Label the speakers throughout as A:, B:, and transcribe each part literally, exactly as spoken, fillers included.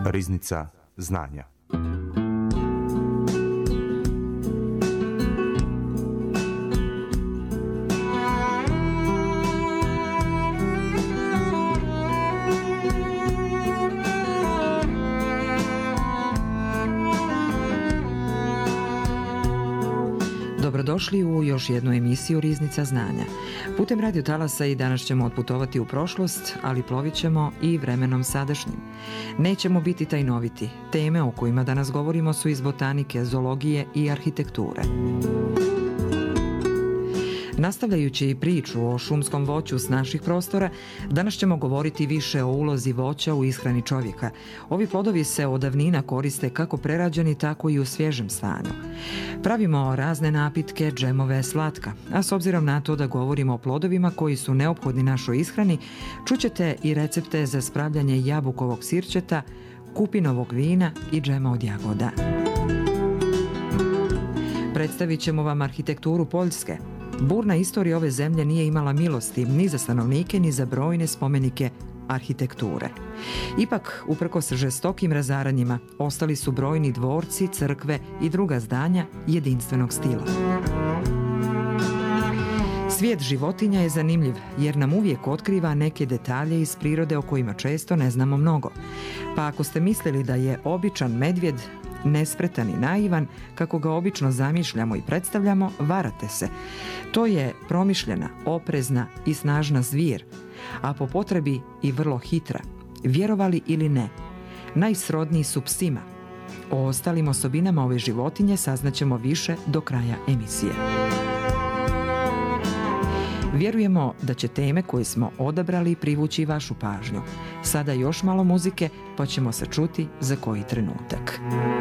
A: Riznica znanja.
B: Dobrodošli u još jednu emisiju Riznica znanja. Putem radio talasa i danas ćemo otputovati u prošlost, ali plovit ćemo i vremenom sadašnjim. Nećemo biti tajnoviti. Teme o kojima danas govorimo su iz botanike, zoologije i arhitekture. Nastavljajući priču o šumskom voću s naših prostora, danas ćemo govoriti više o ulozi voća u ishrani čovjeka. Ovi plodovi se od davnina koriste kako prerađeni, tako i u svježem stanju. Pravimo razne napitke, džemove, slatka, a s obzirom na to da govorimo o plodovima koji su neophodni našoj ishrani, čućete i recepte za spravljanje jabukovog sirćeta, kupinovog vina i džema od jagoda. Predstavit ćemo vam arhitekturu Poljske. Burna istorija ove zemlje nije imala milosti ni za stanovnike, ni za brojne spomenike arhitekture. Ipak, uprkos žestokim razaranjima, ostali su brojni dvorci, crkve i druga zdanja jedinstvenog stila. Svijet životinja je zanimljiv jer nam uvijek otkriva neke detalje iz prirode o kojima često ne znamo mnogo. Pa ako ste mislili da je običan medvjed nespretan i naivan, kako ga obično zamišljamo i predstavljamo, varate se. To je promišljena, oprezna i snažna zvijer, a po potrebi i vrlo hitra. Vjerovali ili ne, najsrodniji su psima. O ostalim osobinama ove životinje saznaćemo više do kraja emisije. Vjerujemo da će teme koje smo odabrali privući vašu pažnju. Sada još malo muzike, pa ćemo se čuti za koji trenutak.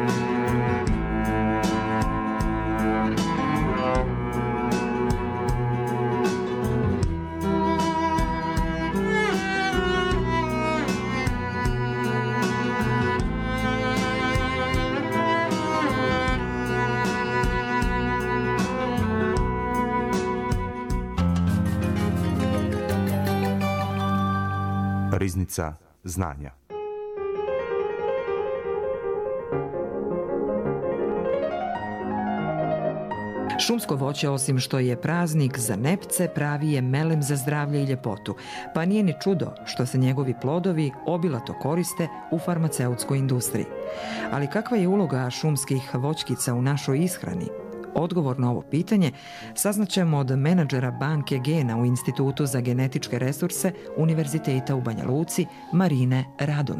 A: Riznica znanja.
B: Šumsko voće, osim što je praznik za nepce, pravi je melem za zdravlje i ljepotu, pa nije ni čudo što se njegovi plodovi obilato koriste u farmaceutskoj industriji. Ali kakva je uloga šumskih voćkica u našoj ishrani? Odgovor na ovo pitanje saznaćemo od menadžera banke gena u Institutu za genetičke resurse Univerziteta u Banja Luci, Marine Radon.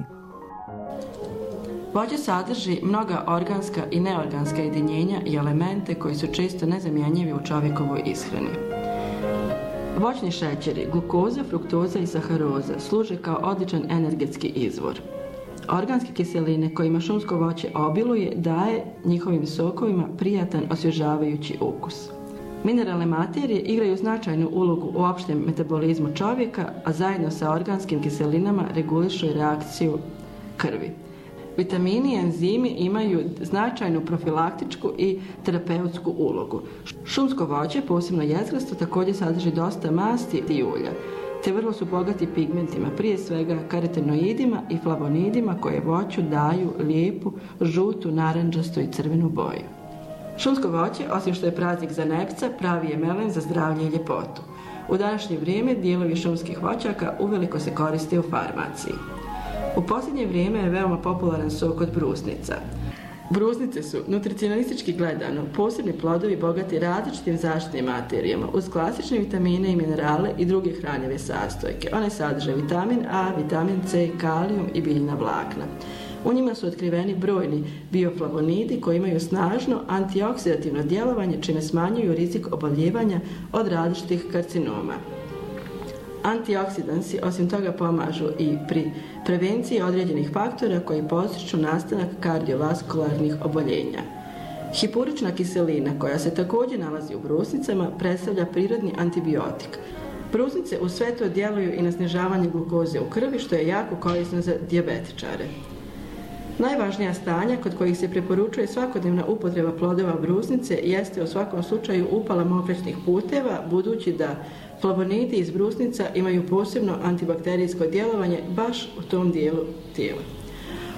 C: Voće sadrži mnoga organska i neorganska jedinjenja i elemente koji su često nezamjenjivi u čovjekovoj ishrani. Voćni šećeri, glukoza, fruktoza i saharoza služe kao odličan energetski izvor. Organske kiseline kojima šumsko voće obiluje daje njihovim sokovima prijatan osvježavajući ukus. Mineralne materije igraju značajnu ulogu u opštem metabolizmu čovjeka, a zajedno sa organskim kiselinama regulišu reakciju krvi. Vitamini i enzimi imaju značajnu profilaktičku i terapeutsku ulogu. Šumsko voće, posebno jezgrasto, također sadrži dosta masti i ulja, te vrlo su bogati pigmentima, prije svega karotenoidima i flavonidima koje voću daju lijepu, žutu, narandžastu i crvenu boju. Šumsko voće, osim što je praznik za nepca, pravi je melem za zdravlje i ljepotu. U današnje vrijeme dijelovi šumskih voćaka uveliko se koriste u farmaciji. U posljednje vrijeme je veoma popularan sok od brusnica. Brusnice su, nutricionalistički gledano, posebni plodovi bogati različitim zaštitnim materijama uz klasične vitamine i minerale i druge hranjive sastojke. One sadrže vitamin A, vitamin C, kalijum i biljna vlakna. U njima su otkriveni brojni bioflavonidi koji imaju snažno antioksidativno djelovanje, čime smanjuju rizik oboljevanja od različitih karcinoma. Antioksidansi osim toga pomažu i pri prevenciji određenih faktora koji potiču nastanak kardiovaskularnih oboljenja. Hipurična kiselina, koja se također nalazi u brusnicama, predstavlja prirodni antibiotik. Brusnice uz sve to djeluju i na snižavanje glukoze u krvi, što je jako korisno za dijabetičare. Najvažnija stanja kod kojih se preporučuje svakodnevna upotreba plodova brusnice jeste u svakom slučaju upala mokraćnih puteva, budući da flavonidi iz brusnica imaju posebno antibakterijsko djelovanje baš u tom dijelu tijela.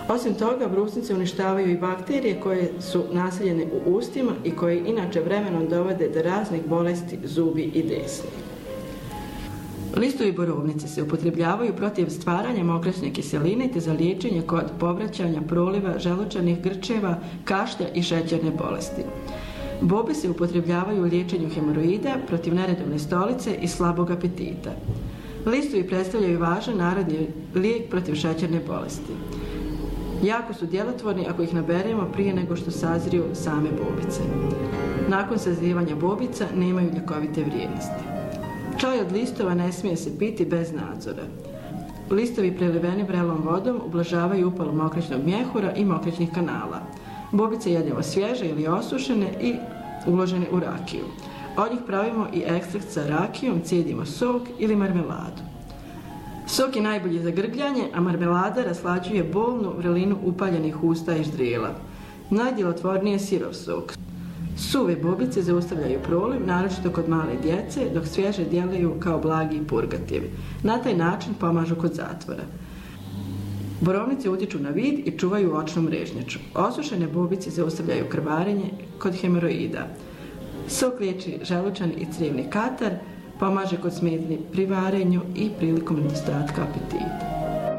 C: Osim toga, brusnice uništavaju i bakterije koje su naseljene u ustima i koje inače vremenom dovode do raznih bolesti zubi i desni. Listovi borovnice se upotrebljavaju protiv stvaranja mokraćne kiseline te za liječenje kod povraćanja proliva, želučanih grčeva, kašlja i šećerne bolesti. Bobe se upotrebljavaju u liječenju hemoroida, protiv neredovne stolice i slabog apetita. Listovi predstavljaju važan narodni lijek protiv šećerne bolesti. Jako su djelotvorni ako ih naberemo prije nego što sazriju same bobice. Nakon sazrijevanja bobica nemaju ljekovite vrijednosti. Čaj od listova ne smije se piti bez nadzora. Listovi preliveni vrelom vodom ublažavaju upalu mokraćnog mjehura i mokraćnih kanala. Bobice jedemo svježe ili osušene i uložene u rakiju. Od njih pravimo i ekstrakt sa rakijom, cijedimo sok ili marmeladu. Sok je najbolji za grgljanje, a marmelada raslađuje bolnu vrelinu upaljenih usta i ždrijela. Najdjelotvorniji je sirov sok. Suve bobice zaustavljaju proliv, naročito kod male djece, dok svježe djeluju kao blagi purgativ. Na taj način pomažu kod zatvora. Borovnice utiču na vid i čuvaju očnu mrežnjaču. Osušene bobice zaustavljaju krvarenje kod hemoroida. Sok liječi želučani i crijevni katar, pomaže kod smetnji pri varenju i prilikom nedostatka apetita.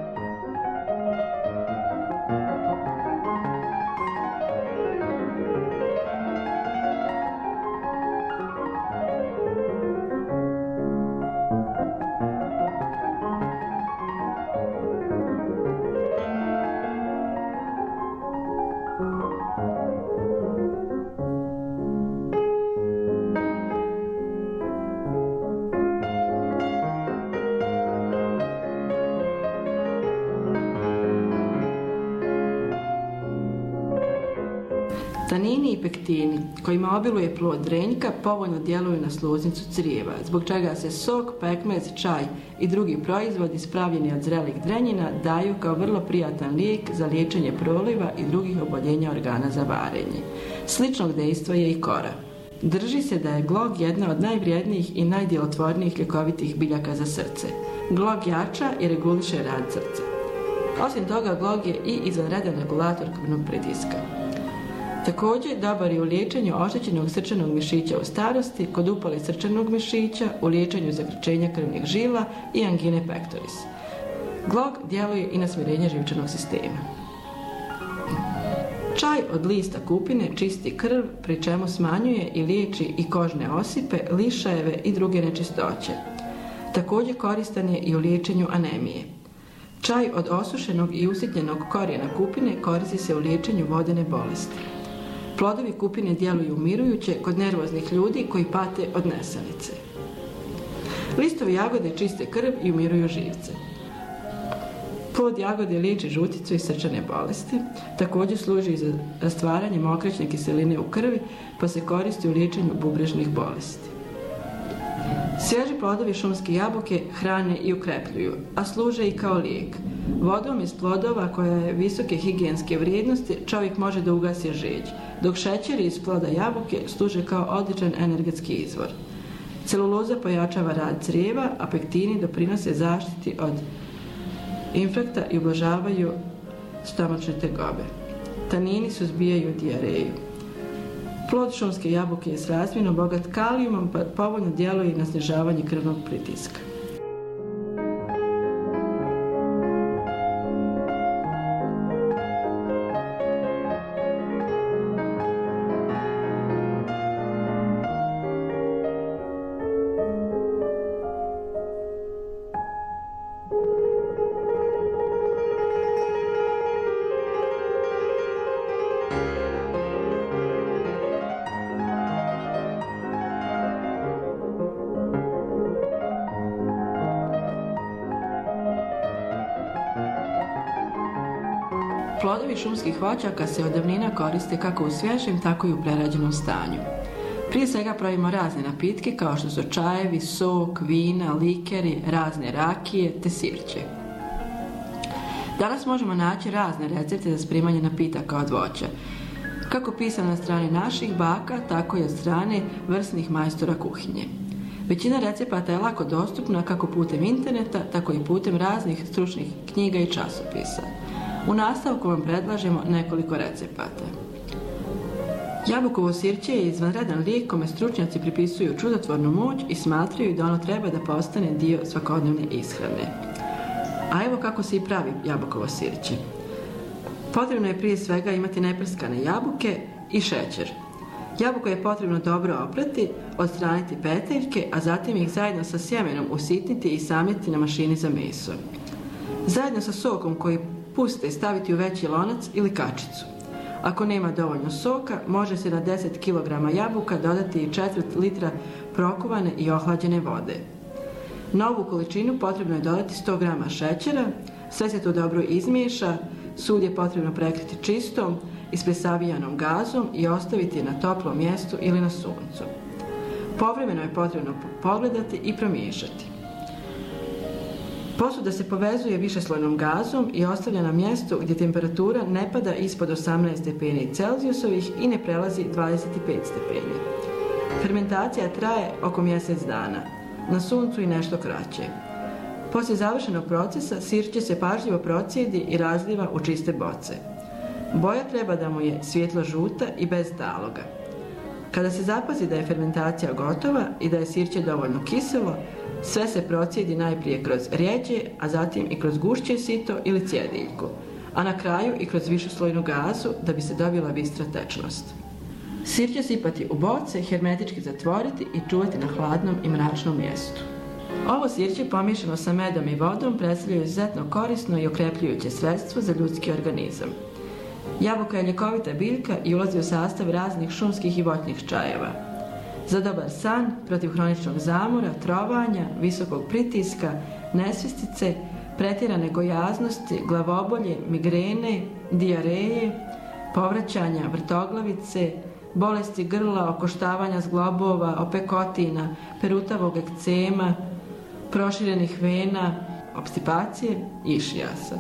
C: Tanini i pektini, kojima obiluje plod drenjka, povoljno djeluju na sluznicu crijeva, zbog čega se sok, pekmez, čaj i drugi proizvodi spravljeni od zrelih drenjina daju kao vrlo prijatan lijek za liječenje proliva i drugih oboljenja organa za varenje. Sličnog dejstva je i kora. Drži se da je glog jedna od najvrijednijih i najdjelotvornijih ljekovitih biljaka za srce. Glog jača i reguliše rad srca. Osim toga, glog je i izvanredan regulator krvnog pritiska. Također, dobar je u liječenju oštećenog srčanog mišića u starosti, kod upale srčanog mišića, u liječenju zakrčenja krvnih žila i angine pectoris. Glog djeluje i na smirenje živčanog sistema. Čaj od lista kupine čisti krv, pri čemu smanjuje i liječi i kožne osipe, lišajeve i druge nečistoće. Također koristan je i u liječenju anemije. Čaj od osušenog i usitnjenog korijena kupine koristi se u liječenju vodene bolesti. Plodovi kupine djeluju umirujuće kod nervoznih ljudi koji pate od nesanice. Listovi jagode čiste krv i umiruju živce. Plod jagode liječi žuticu i srčane bolesti. Također služi za rastvaranje mokraćne kiseline u krvi, pa se koristi u liječenju bubrežnih bolesti. Svježi plodovi šumske jabuke hrane i ukrepljuju, a služe i kao lijek. Vodom iz plodova koja je visoke higijenske vrijednosti čovjek može da ugasi žeđ, dok šećeri iz ploda jabuke služe kao odličan energetski izvor. Celuloza pojačava rad crijeva, a pektini doprinose zaštiti od infekta i ublažavaju stomačne tegobe. Tanini suzbijaju dijareju. Plod šumske jabuke je srazmjerno bogat kalijumom, pa povoljno djeluje i na snižavanje krvnog pritiska. Plodovi šumskih voćaka se od davnina koriste kako u svježem, tako i u prerađenom stanju. Prije svega pravimo razne napitke kao što su čajevi, sok, vina, likeri, razne rakije te sirće. Danas možemo naći razne recepte za spremanje napitaka od voća, kako pisano na strani naših baka, tako i od strane vrsnih majstora kuhinje. Većina recepata je lako dostupna kako putem interneta, tako i putem raznih stručnih knjiga i časopisa. U nastavku vam predlažemo nekoliko recepata. Jabukovo sirće je izvanredan lijek kome stručnjaci pripisuju čudotvornu moć i smatraju da ono treba da postane dio svakodnevne ishrane. A evo kako se i pravi jabukovo sirće. Potrebno je prije svega imati neprskane jabuke i šećer. Jabuko je potrebno dobro oprati, odstraniti peteljke, a zatim ih zajedno sa sjemenom usitniti i samljeti na mašini za meso. Zajedno sa sokom koji puste staviti u veći lonac ili kačicu. Ako nema dovoljno soka, može se na deset kilograma jabuka dodati i četvrt litra prokuvane i ohlađene vode. Na ovu količinu potrebno je dodati sto grama šećera, sve se to dobro izmiješa, sud je potrebno prekriti čistom, ispresavijanom gazom i ostaviti je na toplom mjestu ili na suncu. Povremeno je potrebno pogledati i promiješati. Posuda se povezuje višeslojnom gazom i ostavlja na mjestu gdje temperatura ne pada ispod osamnaest stepeni Celzijusovih i ne prelazi dvadeset pet stepeni. Fermentacija traje oko mjesec dana, na suncu i nešto kraće. Poslije završenog procesa sirće se pažljivo procijedi i razliva u čiste boce. Boja treba da mu je svijetlo žuta i bez taloga. Kada se zapazi da je fermentacija gotova i da je sirće dovoljno kiselo, sve se procijedi najprije kroz rjeđe, a zatim i kroz gušće sito ili cjediljku, a na kraju i kroz višeslojnu gazu da bi se dobila bistra tečnost. Sirće sipati u boce, hermetički zatvoriti i čuvati na hladnom i mračnom mjestu. Ovo sirće pomiješano sa medom i vodom predstavlja izuzetno korisno i okrepljujuće sredstvo za ljudski organizam. Jabuka je ljekovita biljka i ulazi u sastav raznih šumskih i voćnih čajeva. Za dobar san, protiv hroničnog zamora, trovanja, visokog pritiska, nesvjestice, pretjerane gojaznosti, glavobolje, migrene, dijareje, povraćanja, vrtoglavice, bolesti grla, okoštavanja zglobova, opekotina, perutavog ekcema, proširenih vena, opstipacije i išijasa.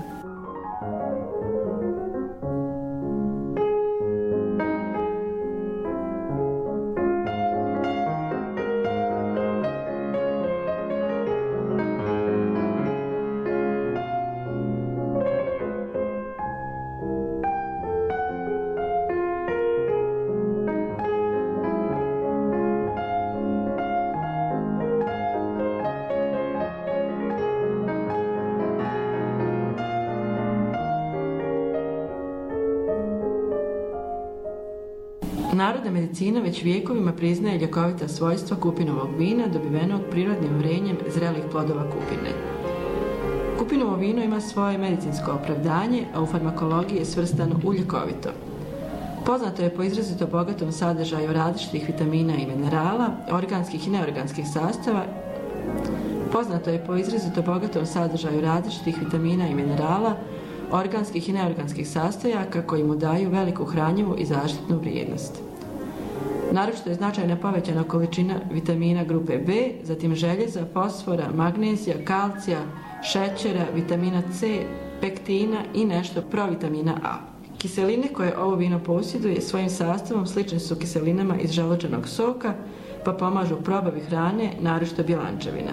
C: Narodna medicina već vijekovima priznaje ljekovita svojstva kupinovog vina dobivenog prirodnim vrenjem zrelih plodova kupine. Kupinovo vino ima svoje medicinsko opravdanje, a u farmakologiji je svrstano u ljekovito. Poznato je po izrazito bogatom sadržaju različitih vitamina i minerala, organskih i neorganskih sastava. Poznato je po izrazito bogatom sadržaju različitih vitamina i minerala, organskih i neorganskih sastojaka koji mu daju veliku hranjivu i zaštitnu vrijednost. Naročito je značajna povećana količina vitamina grupe B, zatim željeza, fosfora, magnezija, kalcija, šećera, vitamina C, pektina i nešto provitamina A. Kiseline koje ovo vino posjeduje svojim sastavom slične su kiselinama iz želučanog soka, pa pomažu u probavi hrane, naročito bjelančevina.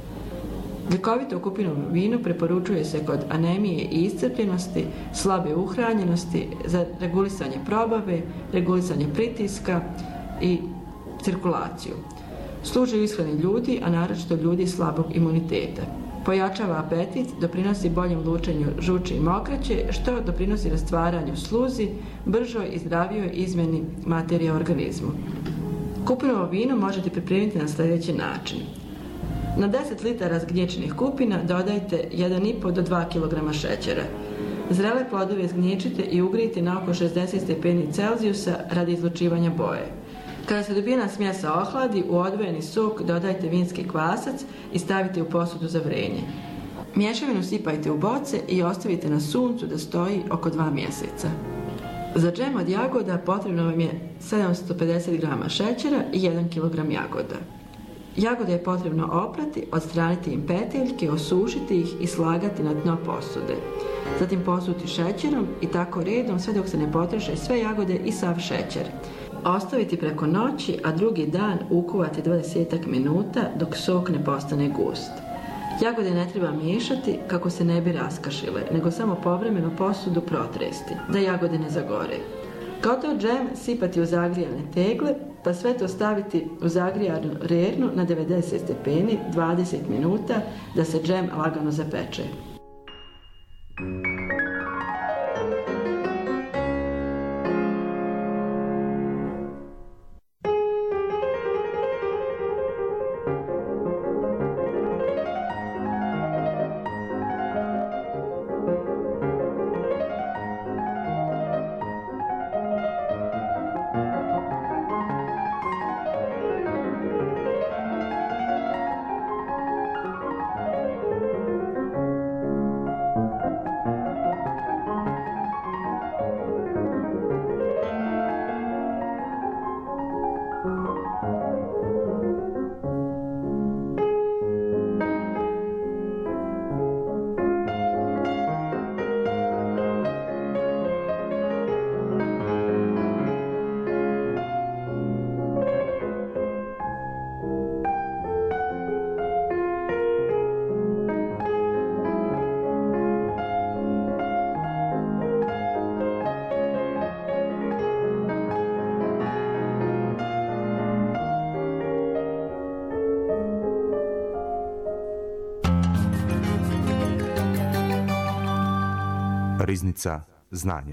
C: Ljekovito kupinovo vino preporučuje se kod anemije i iscrpljenosti, slabe uhranjenosti, za regulisanje probave, regulisanje pritiska i cirkulaciju. Služi u ishrani ljudi, a naročito ljudi slabog imuniteta. Pojačava apetit, doprinosi boljem lučenju žuči i mokraće, što doprinosi rastvaranju sluzi, bržoj i zdravijoj izmjeni materije u organizmu. Kupinovo vino možete pripremiti na sljedeći način. Na deset litara zgnječenih kupina dodajte jedan i po do dva kilograma šećera. Zrele plodove zgnječite i ugrijte na oko šezdeset stepeni Celzijusa radi izlučivanja boje. Kada se dobijena smjesa ohladi, u odvojeni sok dodajte vinski kvasac i stavite u posudu za vrenje. Mješavinu sipajte u boce i ostavite na suncu da stoji oko dva mjeseca. Za džem od jagoda potrebno vam je sedamsto pedeset grama šećera i jedan kilogram jagoda. Jagode je potrebno oprati, odstraniti im peteljke, osušiti ih i slagati na dno posude. Zatim posuti šećerom i tako redom sve dok se ne potroše sve jagode i sav šećer. Ostaviti preko noći, a drugi dan ukuvati dvadesetak minuta dok sok ne postane gust. Jagode ne treba miješati kako se ne bi raskašile, nego samo povremeno posudu protresti, da jagode ne zagore. Gotov džem sipati u zagrijane tegle, pa sve to staviti u zagrijanu rernu na devedeset stepeni dvadeset minuta da se džem lagano zapeče.
A: Riznica znanja.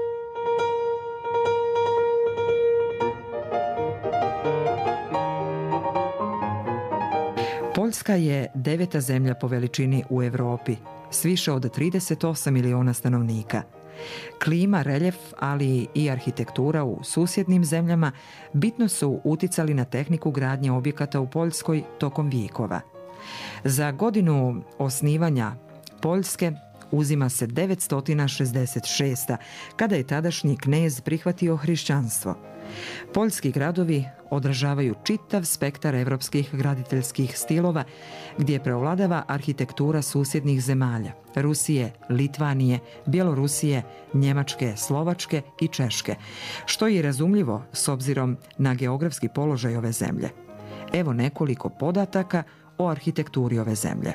B: Poljska je deveta zemlja po veličini u Europi, s više od trideset osam miliona stanovnika. Klima, reljef, ali i arhitektura u susjednim zemljama bitno su uticali na tehniku gradnje objekata u Poljskoj tokom vijekova. Za godinu osnivanja Poljske uzima se devetsto šezdeset šesta. kada je tadašnji knez prihvatio hrišćanstvo. Poljski gradovi odražavaju čitav spektar evropskih graditeljskih stilova gdje preovladava arhitektura susjednih zemalja, Rusije, Litvanije, Bjelorusije, Njemačke, Slovačke i Češke, što je i razumljivo s obzirom na geografski položaj ove zemlje. Evo nekoliko podataka o arhitekturi ove zemlje.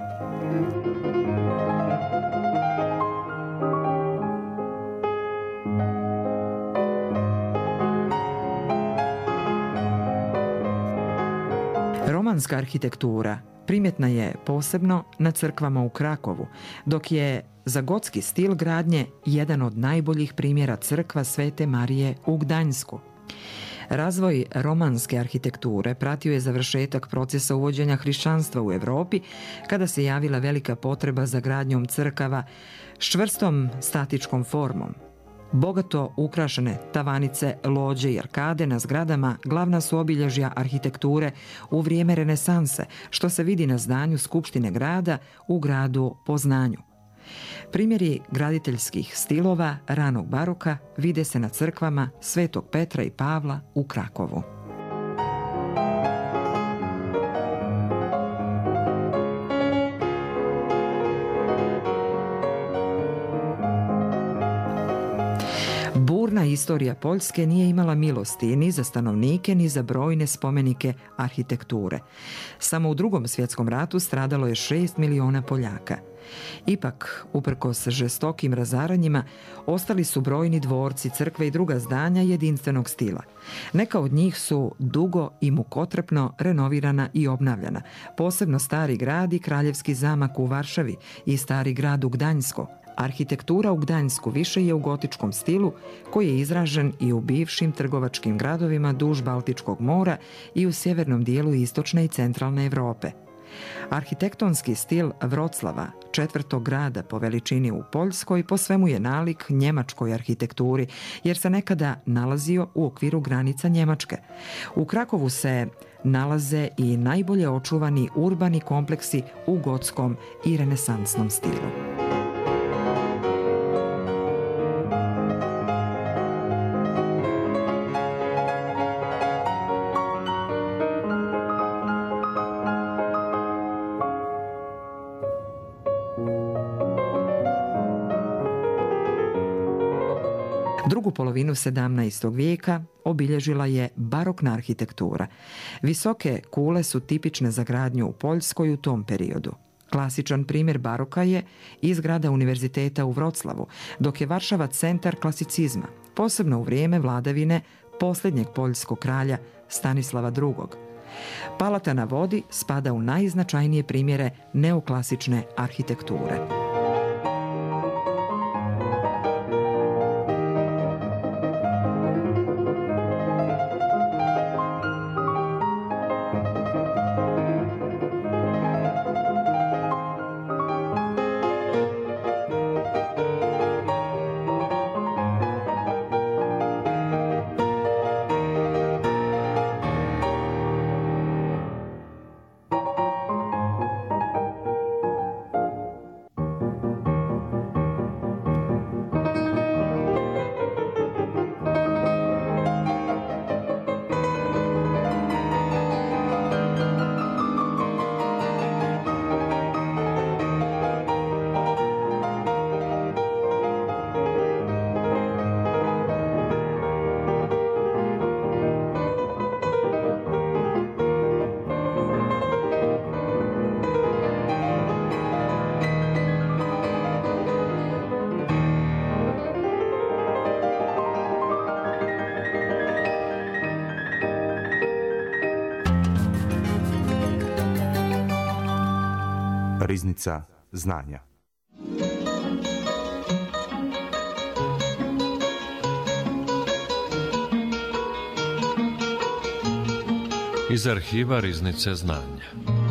B: Romanska arhitektura primjetna je posebno na crkvama u Krakovu, dok je za gotski stil gradnje jedan od najboljih primjera crkva Svete Marije u Gdańsku. Razvoj romanske arhitekture pratio je završetak procesa uvođenja hrišćanstva u Europi, kada se javila velika potreba za gradnjom crkava s čvrstom statičkom formom. Bogato ukrašene tavanice, lođe i arkade na zgradama glavna su obilježja arhitekture u vrijeme renesanse, što se vidi na zdanju Skupštine grada u gradu Poznanju. Primjeri graditeljskih stilova ranog baroka vide se na crkvama Svetog Petra i Pavla u Krakovu. Burna istorija Poljske nije imala milosti ni za stanovnike, ni za brojne spomenike arhitekture. Samo u Drugom svjetskom ratu stradalo je šest miliona Poljaka. Ipak, uprkos žestokim razaranjima, ostali su brojni dvorci, crkve i druga zdanja jedinstvenog stila. Neka od njih su dugo i mukotrpno renovirana i obnavljana, posebno Stari grad i Kraljevski zamak u Varšavi i Stari grad u Gdańsku. Arhitektura u Gdańsku više je u gotičkom stilu, koji je izražen i u bivšim trgovačkim gradovima duž Baltičkog mora i u sjevernom dijelu istočne i centralne Europe. Arhitektonski stil Vroclava, četvrtog grada po veličini u Poljskoj, po svemu je nalik njemačkoj arhitekturi, jer se nekada nalazio u okviru granica Njemačke. U Krakovu se nalaze i najbolje očuvani urbani kompleksi u gotskom i renesansnom stilu. Drugu polovinu sedamnaestog vijeka obilježila je barokna arhitektura. Visoke kule su tipične za gradnju u Poljskoj u tom periodu. Klasičan primjer baroka je i zgrada univerziteta u Vroclavu, dok je Varšava centar klasicizma, posebno u vrijeme vladavine posljednjeg poljskog kralja Stanislava drugog. Palata na vodi spada u najznačajnije primjere neoklasične arhitekture.
A: Riznica znanja.
D: Iz arhiva Riznice znanja.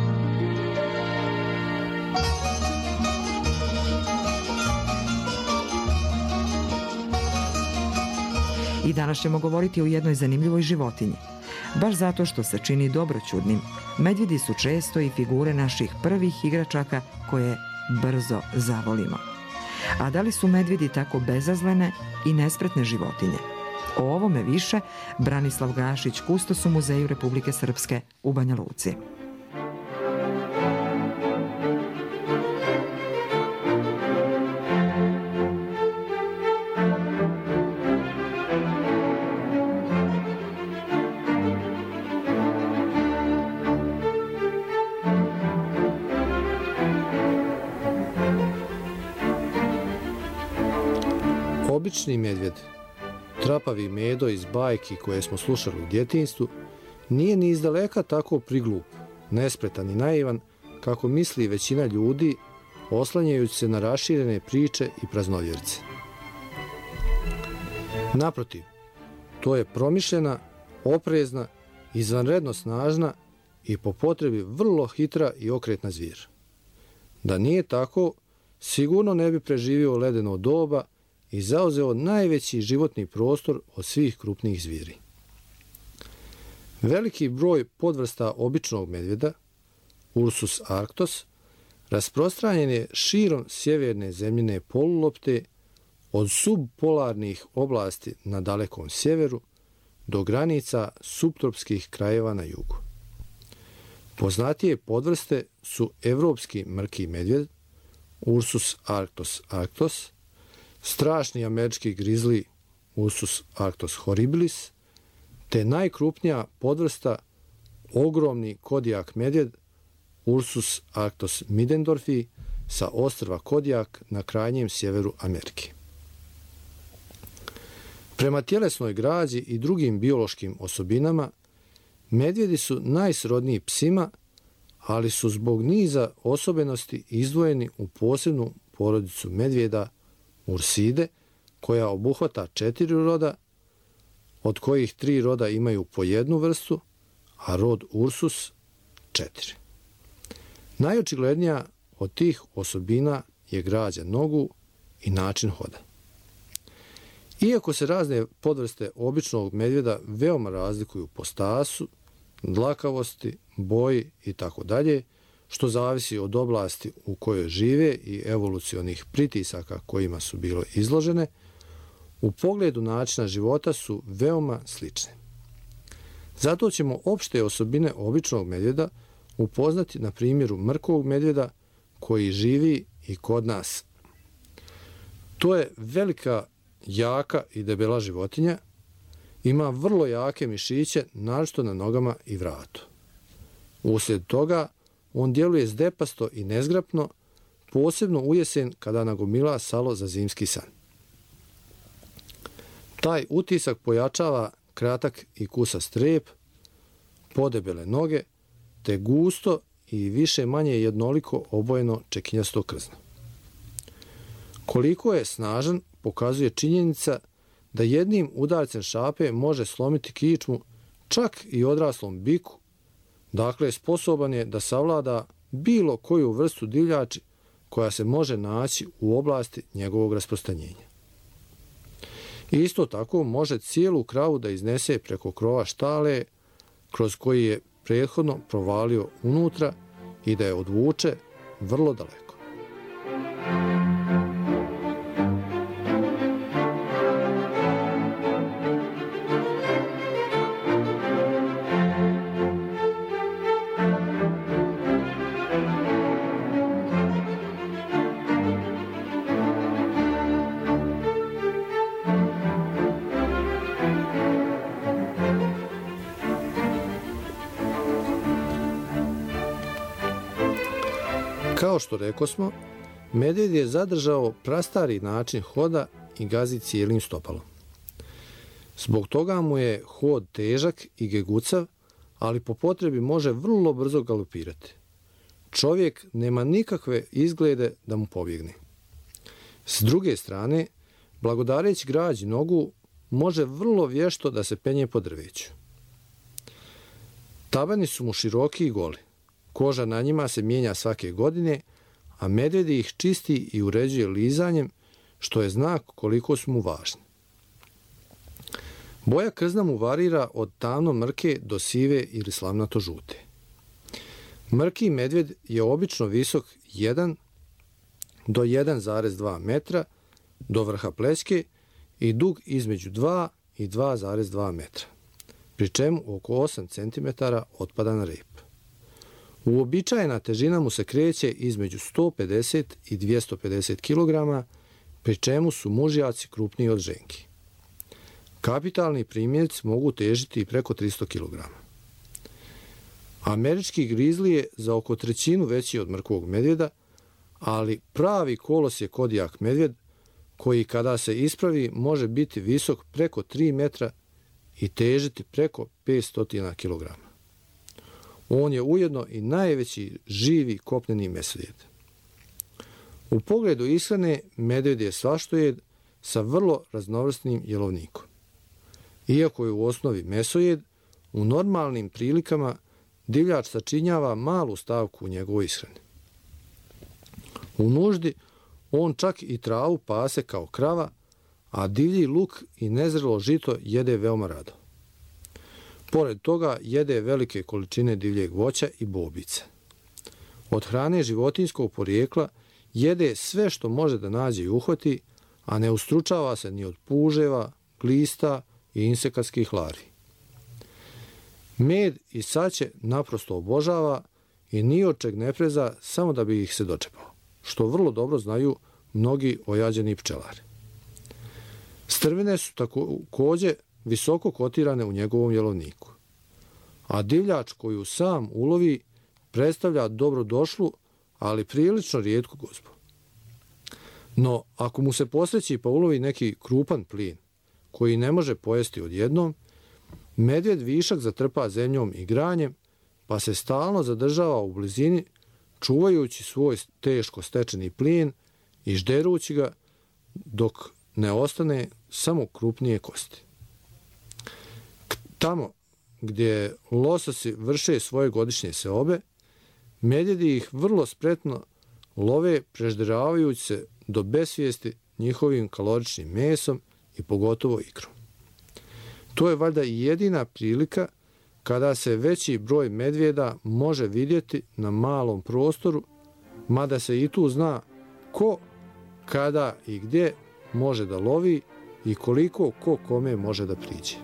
B: I danas ćemo govoriti o jednoj zanimljivoj životinji. Baš zato što se čini dobroćudnim, medvjedi su često i figure naših prvih igračaka koje brzo zavolimo. A da li su medvjedi tako bezazlene i nespretne životinje? O ovome više Branislav Gašić, kustos u Muzeju Republike Srpske u Banja Luci.
E: Obični medvjed, trapavi Medo iz bajki koje smo slušali u djetinjstvu, nije ni izdaleka tako priglup, nespretan i naivan kako misli većina ljudi, oslanjajući se na raširene priče i praznovjerce. Naprotiv, to je promišljena, oprezna, izvanredno snažna i po potrebi vrlo hitra i okretna zvijer. Da nije tako, sigurno ne bi preživio ledeno doba i zauzeo najveći životni prostor od svih krupnih zvijeri. Veliki broj podvrsta običnog medvjeda, Ursus arctos, rasprostranjen je širom sjeverne zemljine polulopte od subpolarnih oblasti na dalekom sjeveru do granica subtropskih krajeva na jugu. Poznatije podvrste su evropski mrki medvjed, Ursus arctos arctos, strašni američki grizli Ursus arctos horribilis, te najkrupnija podvrsta ogromni kodijak medvjed Ursus arctos middendorfi sa ostrva Kodijak na krajnjem sjeveru Amerike. Prema tjelesnoj građi i drugim biološkim osobinama, medvjedi su najsrodniji psima, ali su zbog niza osobenosti izdvojeni u posebnu porodicu medvjeda Urside, koja obuhvata četiri roda, od kojih tri roda imaju po jednu vrstu, a rod Ursus četiri. Najočiglednija od tih osobina je građa nogu i način hoda. Iako se razne podvrste običnog medvjeda veoma razlikuju po stasu, dlakavosti, boji i tako dalje, što zavisi od oblasti u kojoj žive i evolucionih pritisaka kojima su bilo izložene, u pogledu načina života su veoma slične. Zato ćemo opšte osobine običnog medvjeda upoznati na primjeru mrkog medvjeda koji živi i kod nas. To je velika, jaka i debela životinja, ima vrlo jake mišiće, naročito na nogama i vratu. Uslijed toga on djeluje zdepasto i nezgrapno, posebno u jesen kada nagomila salo za zimski san. Taj utisak pojačava kratak i kusa strep, podebele noge, te gusto i više manje jednoliko obojeno čekinjasto krzno. Koliko je snažan pokazuje činjenica da jednim udarcem šape može slomiti kičmu čak i odraslom biku, dakle sposoban je da savlada bilo koju vrstu divljači koja se može naći u oblasti njegovog rasprostranjenja. Isto tako može cijelu kravu da iznese preko krova štale kroz koji je prethodno provalio unutra i da je odvuče vrlo daleko. Kao što rekosmo, medvjed je zadržao prastari način hoda i gazi cijelim stopalom. Zbog toga mu je hod težak i gegucav, ali po potrebi može vrlo brzo galopirati. Čovjek nema nikakve izglede da mu pobjegne. S druge strane, blagodareći građi nogu, može vrlo vješto da se penje po drveću. Tabani su mu široki i goli. Koža na njima se mijenja svake godine, a medvjed ih čisti i uređuje lizanjem, što je znak koliko su mu važni. Boja krzna mu varira od tamno mrke do sive ili slamnato žute. Mrki medvjed je obično visok jedan do jedan zarez dva metra do vrha plećke i dug između dva i dva zarez dva metra, pri čemu oko osam centimetara otpada na rep. Uobičajena težina mu se kreće između sto pedeset i dvjesto pedeset kilograma, pri čemu su mužjaci krupniji od ženki. Kapitalni primjerci mogu težiti i preko tristo kilograma. Američki grizli je za oko trećinu veći od mrkvog medvjeda, ali pravi kolos je kodijak medvjed, koji kada se ispravi može biti visok preko tri metra i težiti preko petsto kilograma. On je ujedno i najveći živi kopneni mesojed. U pogledu ishrane medvjed je svaštojed sa vrlo raznovrsnim jelovnikom. Iako je u osnovi mesojed, u normalnim prilikama divljač sačinjava malu stavku u njegovoj ishrani. U nuždi on čak i travu pase kao krava, a divlji luk i nezrelo žito jede veoma rado. Pored toga jede velike količine divljeg voća i bobice. Od hrane životinjskog porijekla jede sve što može da nađe i uhvati, a ne ustručava se ni od puževa, glista i insekatskih larvi. Med i saće naprosto obožava i ni od čeg ne preza samo da bi ih se dočepao, što vrlo dobro znaju mnogi ojađeni pčelari. Strvine su također visoko kotirane u njegovom jelovniku, a divljač koju sam ulovi predstavlja dobrodošlu, ali prilično rijetku gozbu. No, ako mu se posreći pa ulovi neki krupan plin, koji ne može pojesti odjednom, medvjed višak zatrpa zemljom i granjem, pa se stalno zadržava u blizini, čuvajući svoj teško stečeni plin i žderući ga dok ne ostane samo krupnije kosti. Tamo gdje lososi vrše svoje godišnje seobe, medvjedi ih vrlo spretno love prežderavajući se do besvijesti njihovim kaloričnim mesom i pogotovo ikrom. To je valjda i jedina prilika kada se veći broj medvjeda može vidjeti na malom prostoru, mada se i tu zna ko, kada i gdje može da lovi i koliko ko kome može da priđe.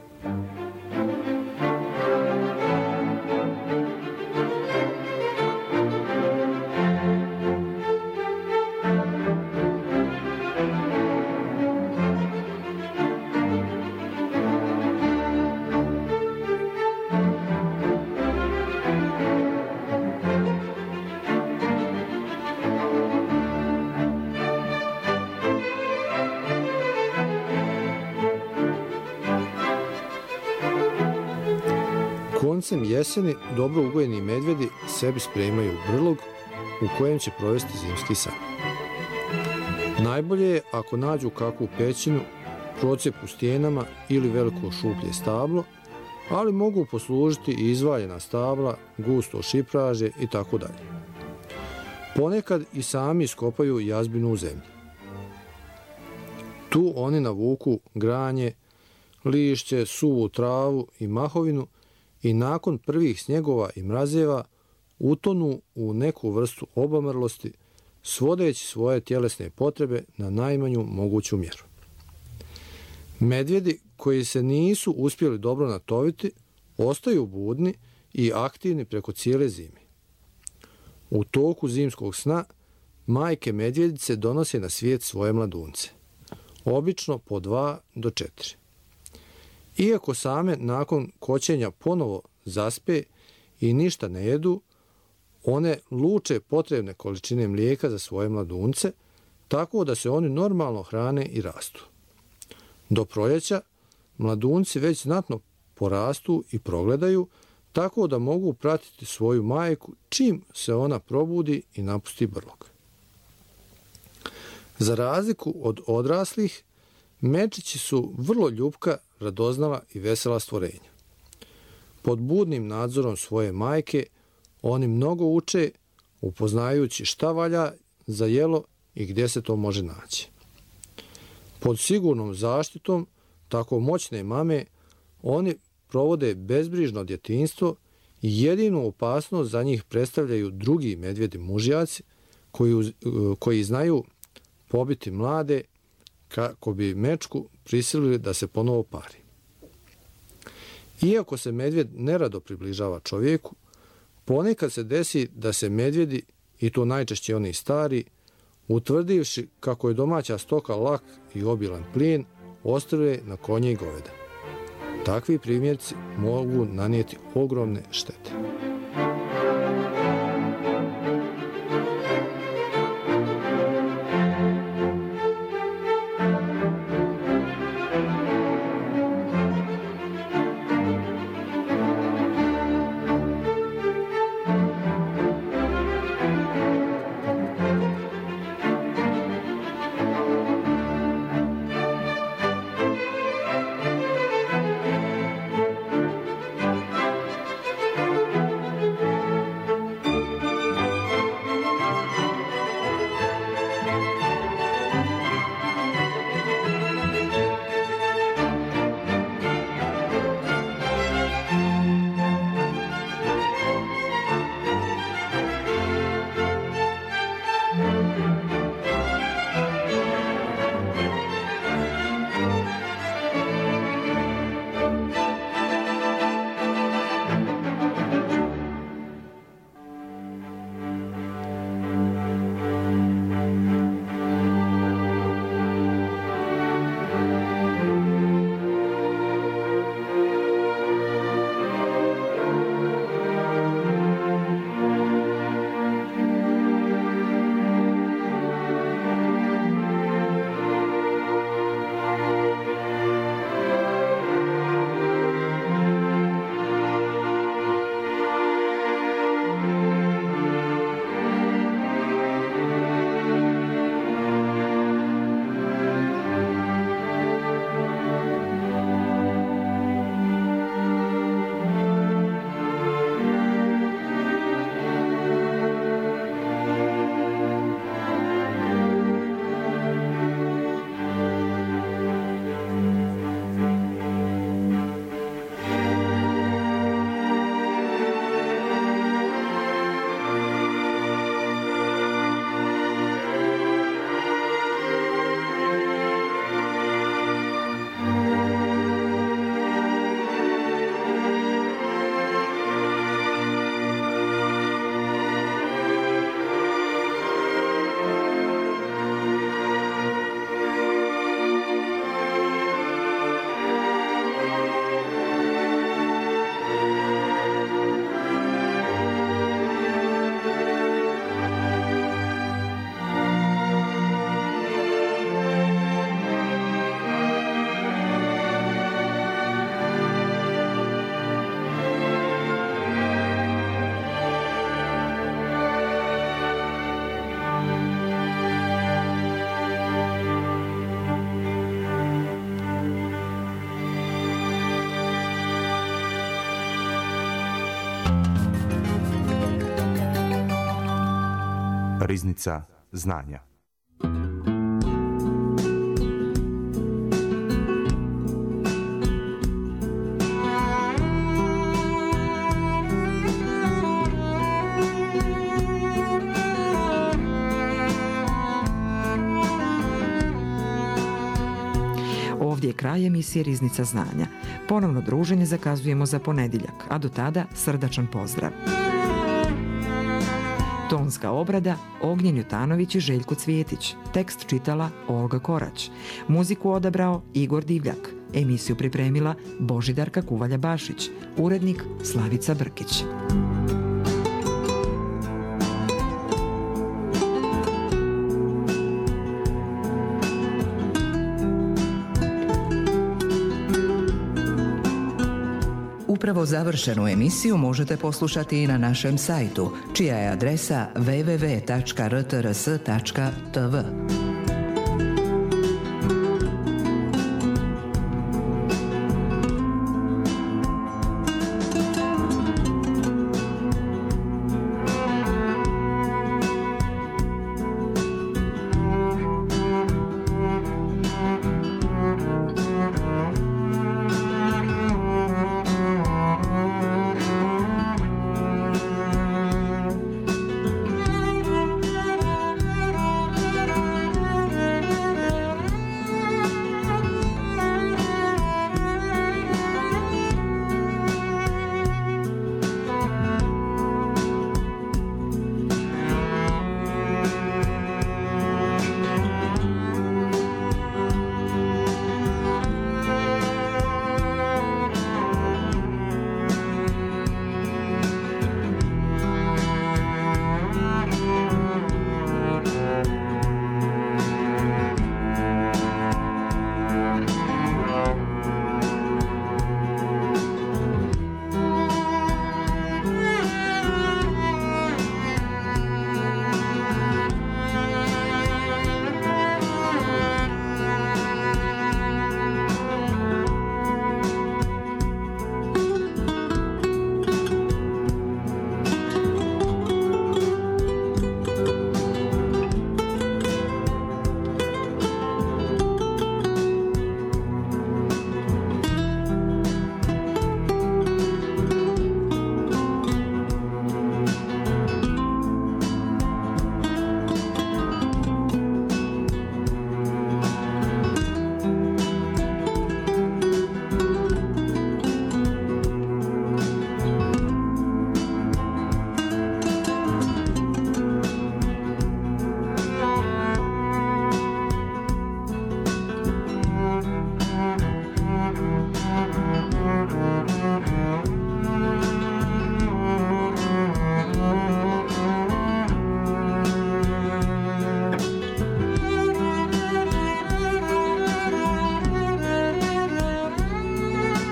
E: Koncem jeseni dobro ugojeni medvjedi sebi spremaju brlog u kojem će provesti zimski san. Najbolje je ako nađu kakvu pećinu, procjep u stijenama ili veliko šuplje stablo, ali mogu poslužiti i izvaljena stabla, gusto šipraže i tako dalje. Ponekad i sami iskopaju jazbinu u zemlji. Tu oni navuku granje, lišće, suvu travu i mahovinu i nakon prvih snjegova i mrazeva utonu u neku vrstu obamrlosti, svodeći svoje tjelesne potrebe na najmanju moguću mjeru. Medvjedi koji se nisu uspjeli dobro natoviti ostaju budni i aktivni preko cijele zime. U toku zimskog sna majke medvjedice donose na svijet svoje mladunce, obično po dva do četiri. Iako same nakon koćenja ponovo zaspe i ništa ne jedu, one luče potrebne količine mlijeka za svoje mladunce, tako da se oni normalno hrane i rastu. Do proljeća mladunci već znatno porastu i progledaju, tako da mogu pratiti svoju majku čim se ona probudi i napusti brlog. Za razliku od odraslih, mečići su vrlo ljubka, radoznala i vesela stvorenja. Pod budnim nadzorom svoje majke oni mnogo uče, upoznajući šta valja za jelo i gdje se to može naći. Pod sigurnom zaštitom tako moćne mame oni provode bezbrižno djetinjstvo i jedinu opasnost za njih predstavljaju drugi medvjedi mužjaci koji, koji znaju pobiti mlade kako bi mečku prisilili da se ponovo pari. Iako se medvjed nerado približava čovjeku, ponekad se desi da se medvjedi, i to najčešće oni stari, utvrdivši kako je domaća stoka lak i obilan plijen, ostrve na konje i goveda. Takvi primjerci mogu nanijeti ogromne štete.
A: Riznica znanja.
B: Ovdje je kraj emisije Riznica znanja. Ponovno druženje zakazujemo za ponedjeljak, a do tada srdačan pozdrav. Tonska obrada Ognjen Jutanović i Željko Cvijetić. Tekst čitala Olga Korać. Muziku odabrao Igor Divljak. Emisiju pripremila Božidarka Kuvalja-Bašić. Urednik Slavica Brkić.
F: Upravo završenu emisiju možete poslušati i na našem sajtu, čija je adresa w w w tačka r t r s tačka t v.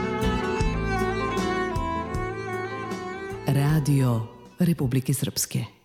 F: Radio Republike Srpske.